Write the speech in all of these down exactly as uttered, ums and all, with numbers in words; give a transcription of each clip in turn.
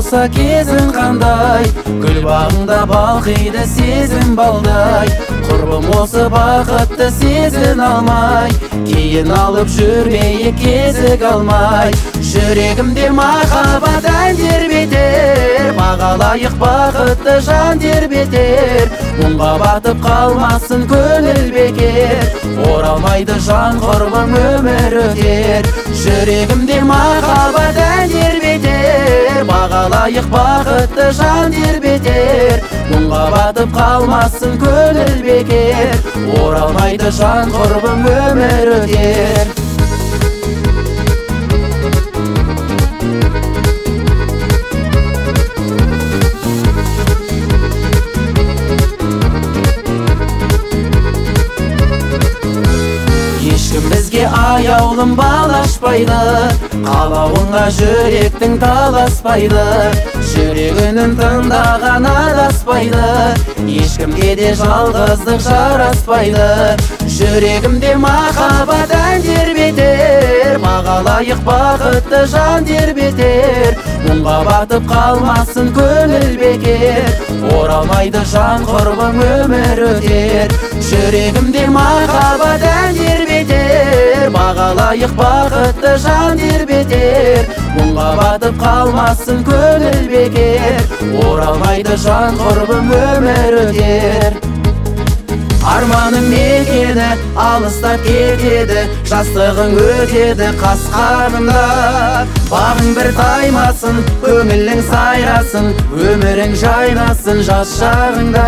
болса кезің қандай, гүл бағыңда балқиды сезім балдай. Құрбым осы бақытты сезін алмай, кейін алып жүрмейік кезік алмай. Жүрегімде махаббат ән тербетер, бағалайық бақытты жан тербетер. Мұңға батып қалмасын көңіл бекер, оралмайды жан құрбым өмір өтер. Жүрегімде махаббат ән тербетер, бағалайық бақытты жан тербетер. Мұңға батып қалмасын көңіл бекер, оралмайды жан құрбым өмір өтер. Ешкім бізге аяулым балашпайды, қалауыңа жүректің таласпайды. Жүрегінің тыңдаған адаспайды, ешкімге де жалғыздық жараспайды. Жүрегімде махаббат ән тербетер, бағалайық бақытты жан тербетер. Мұңға батып қалмасын көңіл бекер, оралмайды жан құрбым өмір өтер. Жүрегімде махаббат ән тербетер, бағалайық бақытты жан тербетер. Мұңға батып қалмасын көңіл бекер, оралмайды жан құрбым өмір өтер. Арманым мекені алыстап кетеді, жастығың өтеді қас қарымда. Бағың бір таймасын, көңілің сайрасын, өмірің жайнасын жас шағыңда.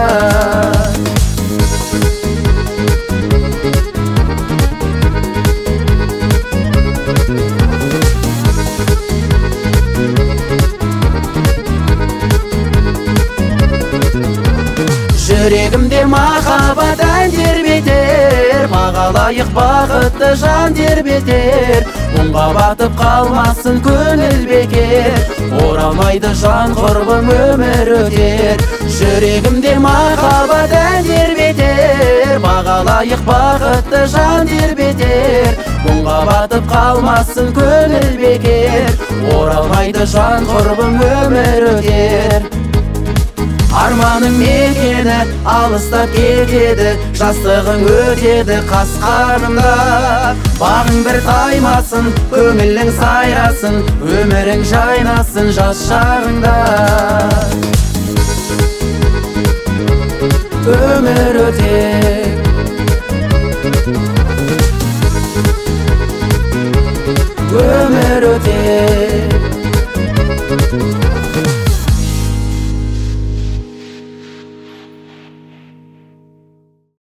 Жүрегімде махаббат ән тербетер, бағалайық бақытты жан тербетер. Мұңға батып қалмасын көңіл бекер, оралмайды жан құрбым өмір өтер. Жүрегімде махаббат ән тербетер, бағалайық бақытты жан тербетер. Мұңға батып қалмасын көңіл бекер, оралмайды жан құрбым өмір өтер. Арманым мекені алыстап кетеді, жастығың өтеді қас қарымда. Бағың бір таймасын, көңілің сайрасын, өмірің жайнасын жас шағыңда. Өмір өтер.